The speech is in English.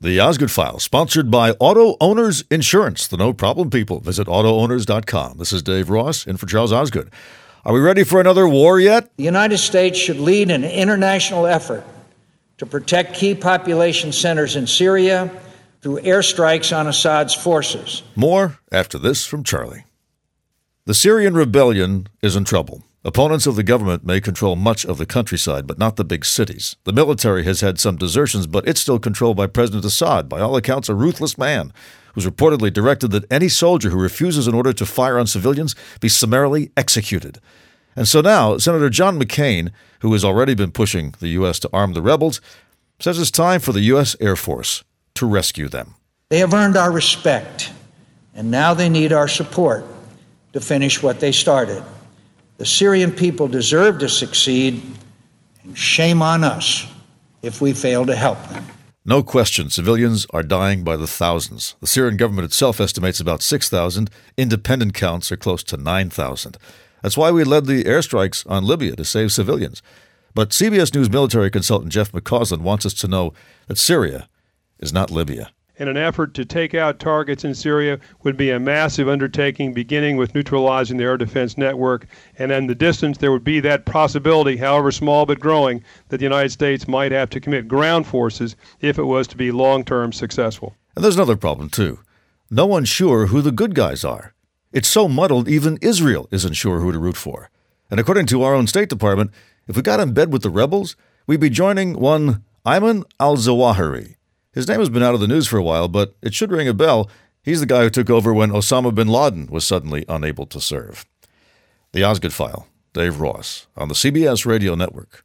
The Osgood File, sponsored by Auto Owners Insurance, the no-problem people. Visit AutoOwners.com. This is Dave Ross, in for Charles Osgood. Are we ready for another war yet? The United States should lead an international effort to protect key population centers in Syria through airstrikes on Assad's forces. More after this from Charlie. The Syrian rebellion is in trouble. Opponents of the government may control much of the countryside, but not the big cities. The military has had some desertions, but it's still controlled by President Assad, by all accounts a ruthless man, who's reportedly directed that any soldier who refuses an order to fire on civilians be summarily executed. And so now, Senator John McCain, who has already been pushing the U.S. to arm the rebels, says it's time for the U.S. Air Force to rescue them. They have earned our respect, and now they need our support to finish what they started. The Syrian people deserve to succeed, and shame on us if we fail to help them. No question, civilians are dying by the thousands. The Syrian government itself estimates about 6,000. Independent counts are close to 9,000. That's why we led the airstrikes on Libya, to save civilians. But CBS News military consultant Jeff McCausland wants us to know that Syria is not Libya. And an effort to take out targets in Syria would be a massive undertaking, beginning with neutralizing the air defense network. And in the distance, there would be that possibility, however small but growing, that the United States might have to commit ground forces if it was to be long-term successful. And there's another problem, too. No one's sure who the good guys are. It's so muddled, even Israel isn't sure who to root for. And according to our own State Department, if we got in bed with the rebels, we'd be joining one Ayman al-Zawahiri. His name has been out of the news for a while, but it should ring a bell. He's the guy who took over when Osama bin Laden was suddenly unable to serve. The Osgood File, Dave Ross, on the CBS Radio Network.